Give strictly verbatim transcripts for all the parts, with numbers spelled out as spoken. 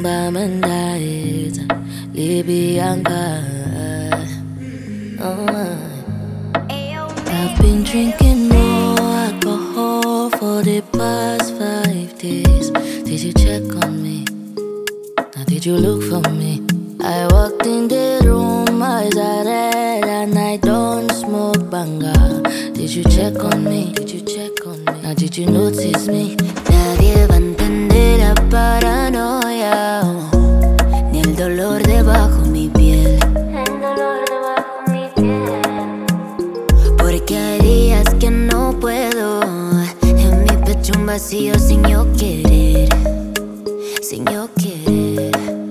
bamandait Libyanka. Oh, I've been drinking more alcohol for the past five days. Did you check on me? Now did you look for me? I walked in the room, eyes are red, and I don't smoke banga. Did you check on me? Did you check on me? Now did you notice me? Nadie va a entender la paranoia, oh, ni el dolor debajo mi piel. El dolor debajo mi piel. Porque hay días que no puedo, en mi pecho un vacío sin yo querer, sin yo querer.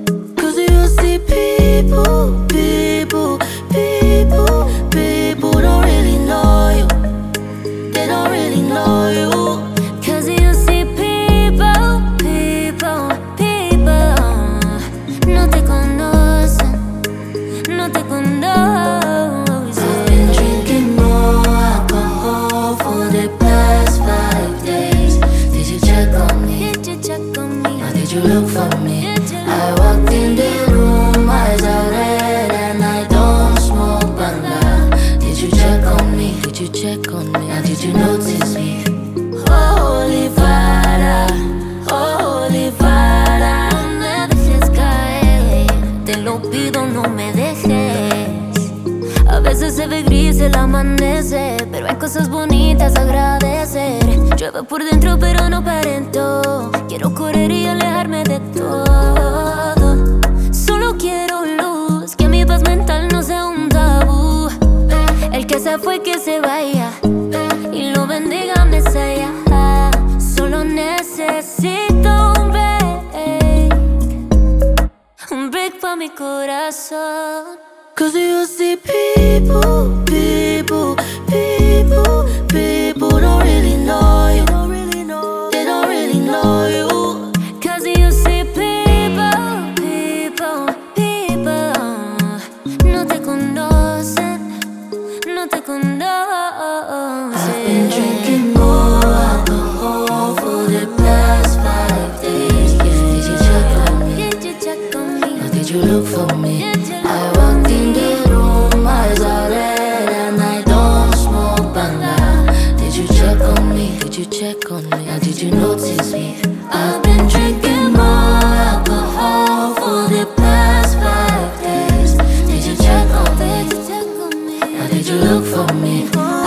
People, people, people, people don't really know you. They don't really know you. Cause you see people, people, people no te conocen, no te conocen. I've been drinking more alcohol for the past five days. Did you check on me? Did you check on me? Or did you look for me? I walked in the room, eyes are red, and I don't smoke banga. Did you check on me? Did you check on me? Or did you notice me? Holy Father, Holy Father, no me dejes caer. Te lo pido, no me dejes. A veces se ve gris el amanecer, pero hay cosas bonitas a agradecer. Llueve por dentro pero no aparento. Quiero correr y alejarme de todo. Solo quiero luz, que mi paz mental no sea un tabú. El que se fue que se vaya y lo bendiga me sella. Solo necesito un break, un break pa' mi corazón. Cause you see people, people, people, people don't really know you. They don't really know you. Cause you see people, people, people no te conocen, no te conocen. I've been drinking more alcohol for the past five days. Did you check on me? Did you check on me? Or did you look for me? I walked in the room, eyes are red, and I don't smoke banga. Did you check on me? Did you check on me? Or did you notice me? I've been drinking more alcohol for the past five days. Did you check on me? Or did you look for me?